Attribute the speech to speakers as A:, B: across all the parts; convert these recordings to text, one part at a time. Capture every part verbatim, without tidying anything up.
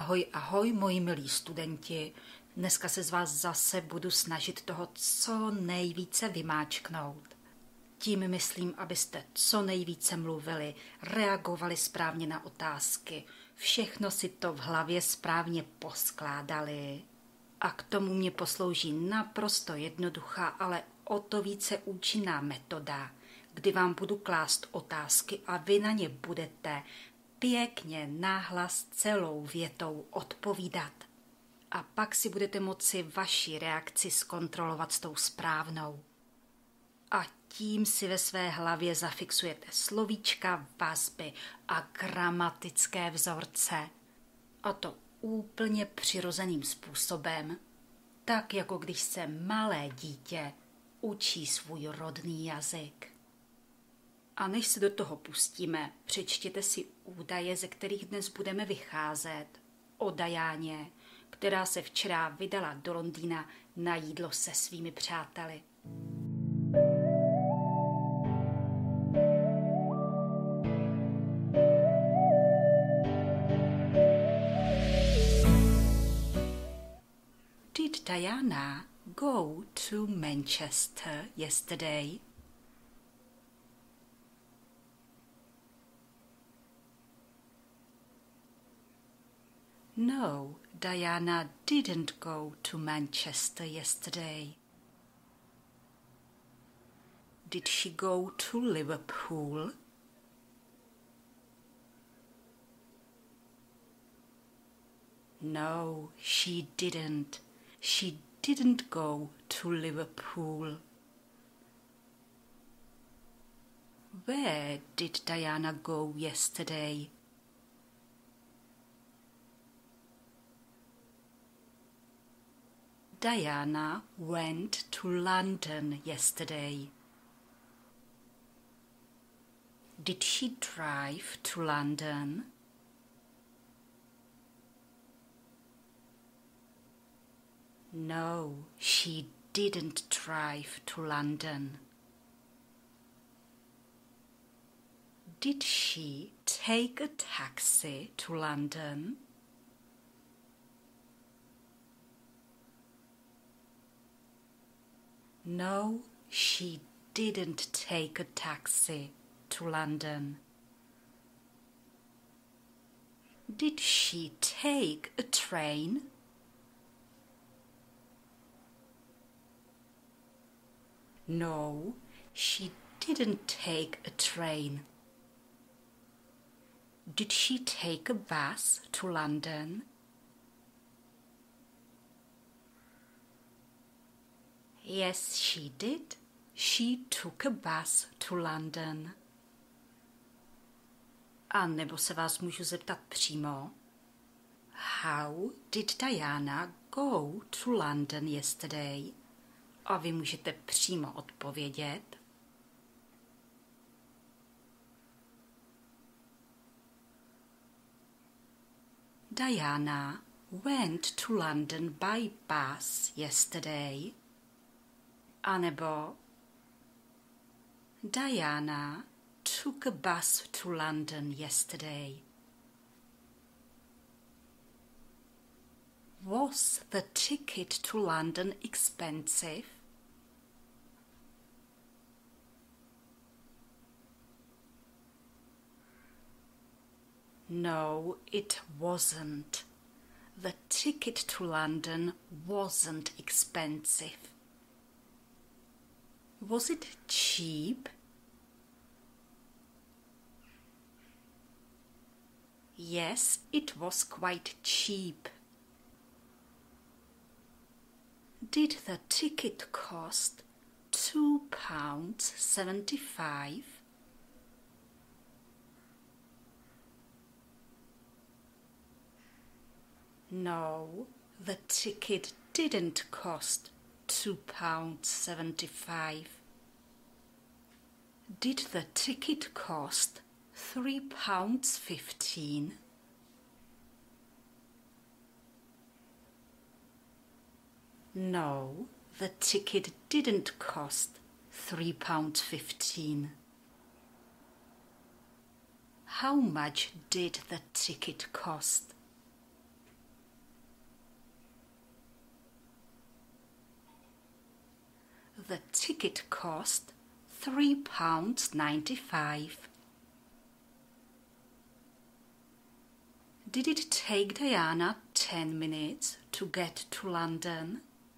A: Ahoj, ahoj, moji milí studenti. Dneska se z vás zase budu snažit toho co nejvíce vymáčknout. Tím myslím, abyste co nejvíce mluvili, reagovali správně na otázky, všechno si to v hlavě správně poskládali. A k tomu mě poslouží naprosto jednoduchá, ale o to více účinná metoda, kdy vám budu klást otázky a vy na ně budete pěkně nahlas celou větou odpovídat. A pak si budete moci vaši reakci zkontrolovat s tou správnou. A tím si ve své hlavě zafixujete slovíčka, vazby a gramatické vzorce. A to úplně přirozeným způsobem, tak jako když se malé dítě učí svůj rodný jazyk. A než se do toho pustíme, přečtěte si údaje, ze kterých dnes budeme vycházet, o Dianě, která se včera vydala do Londýna na jídlo se svými přáteli. Did Diana go to Manchester yesterday? No, Diana didn't go to Manchester yesterday. Did she go to Liverpool? No, she didn't. She didn't go to Liverpool. Where did Diana go yesterday? Diana went to London yesterday. Did she drive to London? No, she didn't drive to London. Did she take a taxi to London? No, she didn't take a taxi to London. Did she take a train? No, she didn't take a train. Did she take a bus to London? Yes, she did. She took a bus to London. A nebo se vás můžu zeptat přímo. How did Diana go to London yesterday? A vy můžete přímo odpovědět. Diana went to London by bus yesterday. A nebo Diana took a bus to London yesterday. Was the ticket to London expensive? No, it wasn't. The ticket to London wasn't expensive. Was it cheap? Yes, it was quite cheap. Did the ticket cost two pounds seventy-five? No, the ticket didn't cost two pounds seventy-five. Did the ticket cost three pounds fifteen? No, the ticket didn't cost three pounds fifteen. How much did the ticket cost? The ticket cost three pounds ninety-five. Did it take Diana ten minutes to get to London?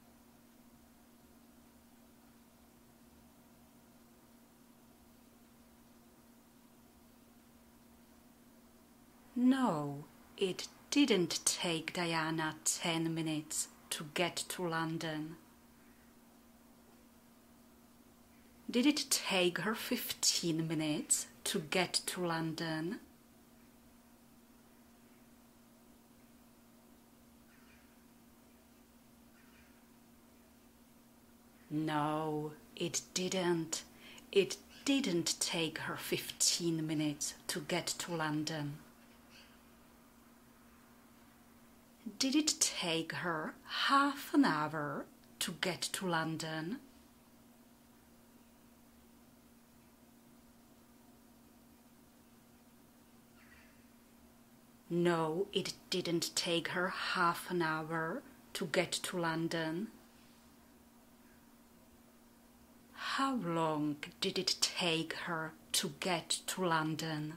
A: No, it didn't take Diana ten minutes to get to London. Did it take her fifteen minutes to get to London? No, it didn't. It didn't take her fifteen minutes to get to London. Did it take her half an hour to get to London? No, it didn't take her half an hour to get to London. How long did it take her to get to London?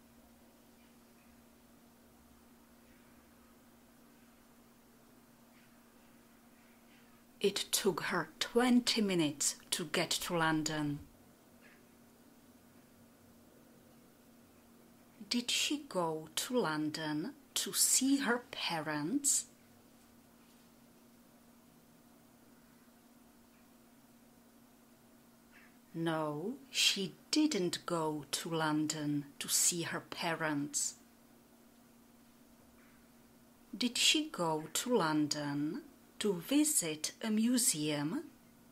A: It took her twenty minutes to get to London. Did she go to London to see her parents? No, she didn't go to London to see her parents. Did she go to London to visit a museum?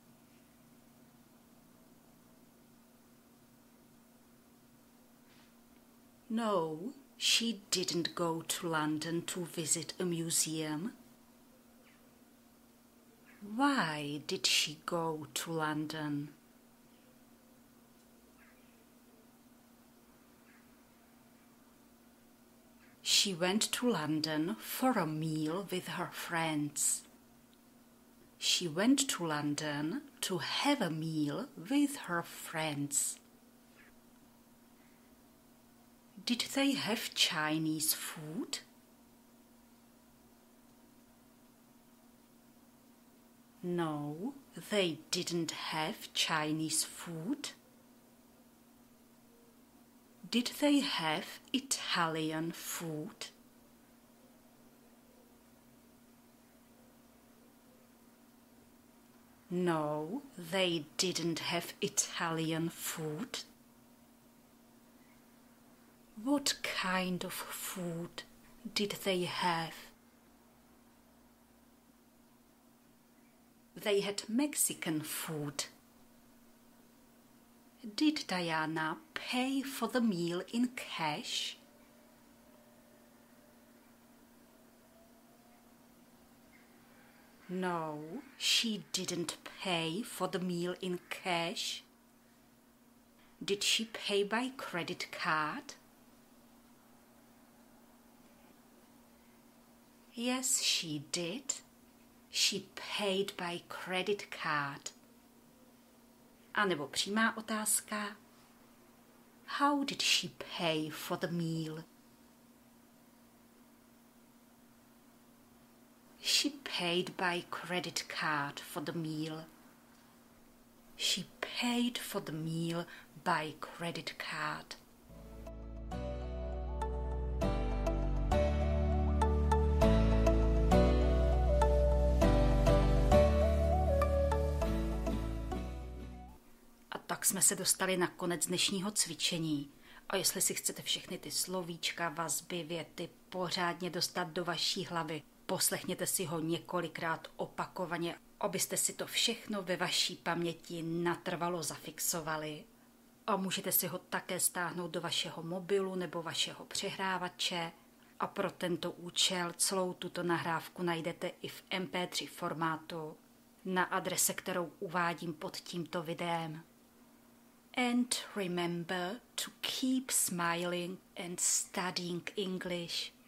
A: No, she didn't go to London to visit a museum. Why did she go to London? She went to London for a meal with her friends. She went to London to have a meal with her friends. Did they have Chinese food? No, they didn't have Chinese food. Did they have Italian food? No, they didn't have Italian food. What kind of food did they have? They had Mexican food. Did Diana pay for the meal in cash? No, she didn't pay for the meal in cash. Did she pay by credit card? Yes, she did. She paid by credit card. A nebo přímá otázka. How did she pay for the meal? She paid by credit card for the meal. She paid for the meal by credit card. Tak jsme se dostali na konec dnešního cvičení. A jestli si chcete všechny ty slovíčka, vazby, věty pořádně dostat do vaší hlavy, poslechněte si ho několikrát opakovaně, abyste si to všechno ve vaší paměti natrvalo zafixovali. A můžete si ho také stáhnout do vašeho mobilu nebo vašeho přehrávače. A pro tento účel celou tuto nahrávku najdete i v em pé tři formátu na adrese, kterou uvádím pod tímto videem. And remember to keep smiling and studying English.